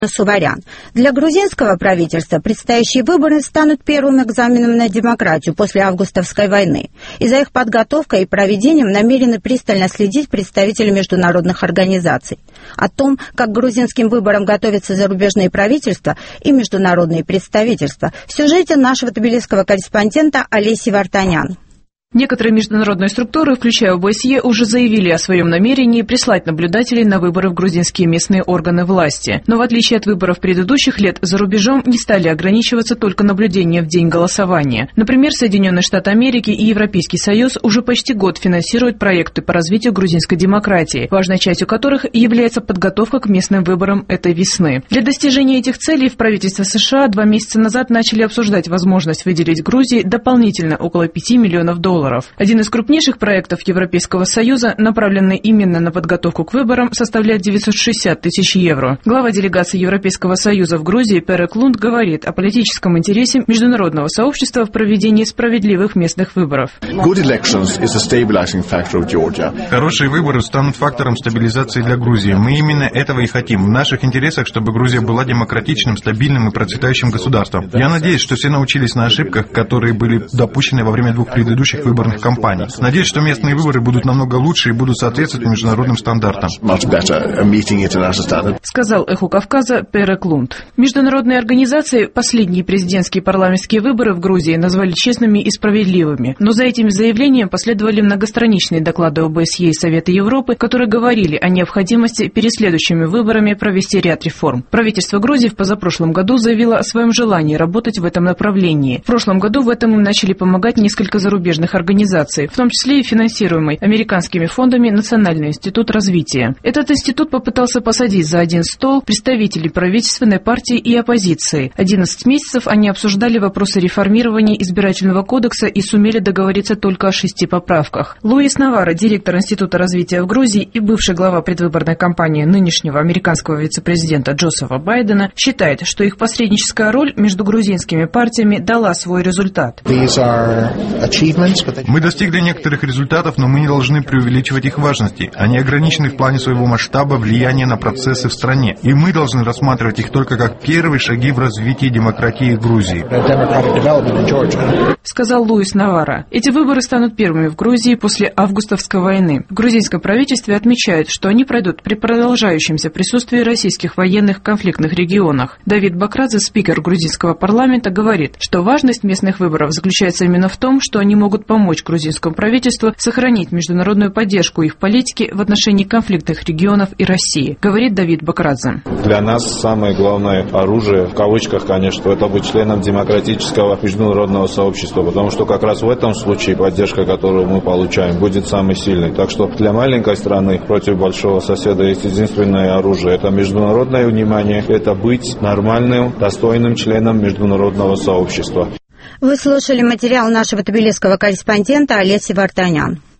Суварян. Для грузинского правительства предстоящие выборы станут первым экзаменом на демократию после августовской войны. И за их подготовкой и проведением намерены пристально следить представители международных организаций. О том, как к грузинским выборам готовятся зарубежные правительства и международные представительства, в сюжете нашего тбилисского корреспондента Олеси Вартанян. Некоторые международные структуры, включая ОБСЕ, уже заявили о своем намерении прислать наблюдателей на выборы в грузинские местные органы власти. Но в отличие от выборов предыдущих лет, за рубежом не стали ограничиваться только наблюдением в день голосования. Например, Соединенные Штаты Америки и Европейский Союз уже почти год финансируют проекты по развитию грузинской демократии, важной частью которых является подготовка к местным выборам этой весны. Для достижения этих целей в правительстве США 2 месяца назад начали обсуждать возможность выделить Грузии дополнительно около $5 миллионов. Один из крупнейших проектов Европейского Союза, направленный именно на подготовку к выборам, составляет 960 тысяч евро. Глава делегации Европейского Союза в Грузии Пере Клунд говорит о политическом интересе международного сообщества в проведении справедливых местных выборов. Хорошие выборы станут фактором стабилизации для Грузии. Мы именно этого и хотим. В наших интересах, чтобы Грузия была демократичным, стабильным и процветающим государством. Я надеюсь, что все научились на ошибках, которые были допущены во время 2 предыдущих выборных кампаний. Надеюсь, что местные выборы будут намного лучше и будут соответствовать международным стандартам. Сказал «Эхо Кавказа» Пере Клунд. Международные организации последние президентские и парламентские выборы в Грузии назвали честными и справедливыми. Но за этим заявлением последовали многостраничные доклады ОБСЕ и Совета Европы, которые говорили о необходимости перед следующими выборами провести ряд реформ. Правительство Грузии в позапрошлом году заявило о своем желании работать в этом направлении. В прошлом году в этом им начали помогать несколько зарубежных организаций, в том числе и финансируемый американскими фондами Национальный институт развития. Этот институт попытался посадить за один стол представителей правительственной партии и оппозиции. 11 месяцев они обсуждали вопросы реформирования избирательного кодекса и сумели договориться только о 6 поправках. Луис Навара, директор Института развития в Грузии и бывший глава предвыборной кампании нынешнего американского вице-президента Джозефа Байдена, считает, что их посредническая роль между грузинскими партиями дала свой результат. Мы достигли некоторых результатов, но мы не должны преувеличивать их важности. Они ограничены в плане своего масштаба влияния на процессы в стране. И мы должны рассматривать их только как первые шаги в развитии демократии Грузии. Сказал Луис Навара. Эти выборы станут первыми в Грузии после августовской войны. В грузинском правительстве отмечают, что они пройдут при продолжающемся присутствии российских военных в конфликтных регионах. Давид Бакрадзе, спикер грузинского парламента, говорит, что важность местных выборов заключается именно в том, что они могут помочь грузинскому правительству сохранить международную поддержку их политики в отношении конфликтных регионов и России, говорит Давид Бакрадзе. Для нас самое главное оружие, в кавычках, конечно, это быть членом демократического международного сообщества, потому что как раз в этом случае поддержка, которую мы получаем, будет самой сильной. Так что для маленькой страны против большого соседа есть единственное оружие. Это международное внимание, это быть нормальным, достойным членом международного сообщества. Вы слушали материал нашего тбилисского корреспондента Олеси Вартанян.